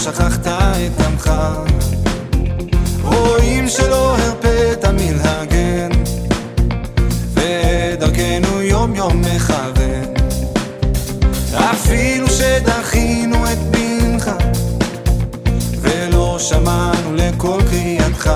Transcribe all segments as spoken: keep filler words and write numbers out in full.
שכחת את עמך, רואים שלא הרפאת מלהגן, ודרכנו יום יום מכוון. אפילו שדחינו את בנך ולא שמענו לכל קריאתך,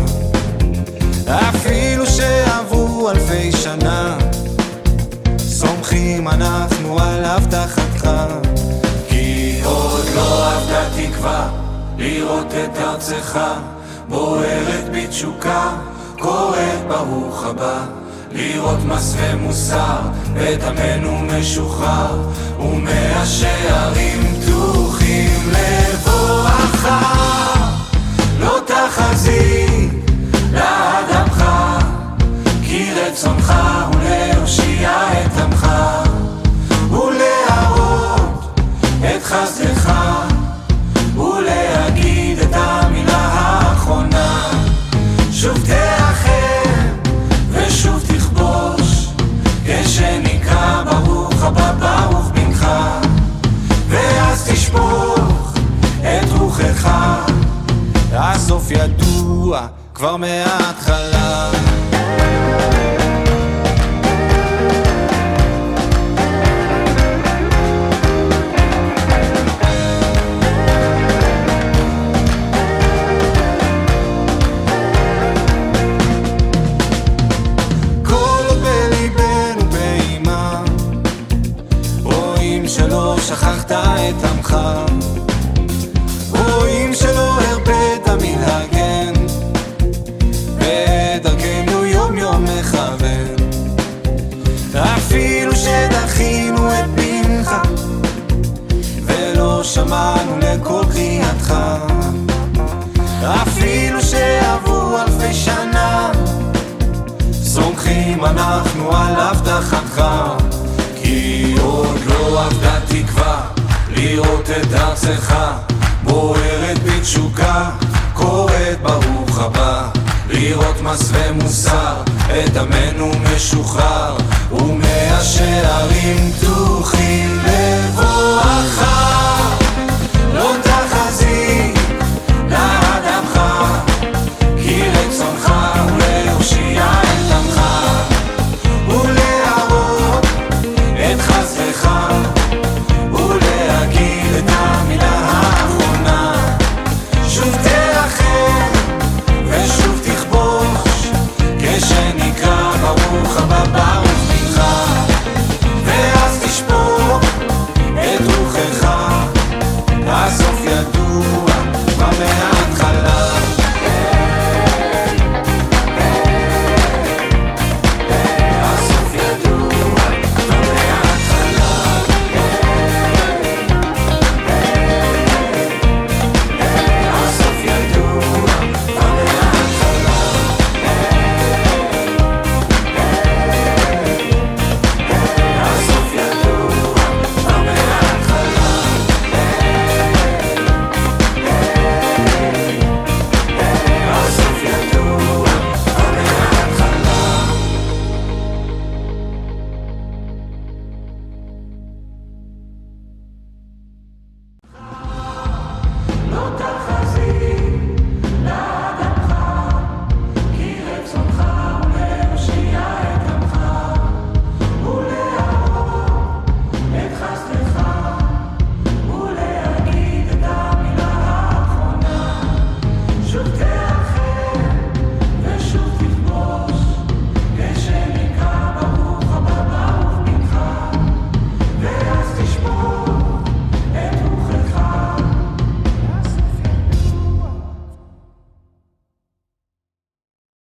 אפילו שעברו אלפי שנה, סומכים אנחנו על הבטחתך. כי עוד לא עבדה תקווה לראות את ארצך בוערת בתשוקה, קוראת ברוך הבא, לראות מסווה מוסר ואת עמנו משוחרר, ומהשערים פתוחים לבואך. לא תחזי לאדמך, כי רצונך הוא להושיע את עמך, ולהראות את חסדך, ולהגיד את המילה האחרונה. שוב תאחר ושוב תכבוש, כשנקרא ברוך הבא ברוך בנך, ואז תשפוך את רוחך. הסוף ידוע כבר מההתחלה. שלא שכחת את עמך, רואים שלא הרפאת מלהגן, בדרכנו יום יום מכוון. אפילו שדחינו את בנך ולא שמענו לכל קריאתך, אפילו שעברו אלפי שנה, סומכים אנחנו על הבטחתך. כי עוד לא עבדה תקווה לראות את ארצך בוערת בתשוקה, קוראת ברוך הבא, לראות מסווה מוסר את עמנו משוחרר, ומהשערים פתוחים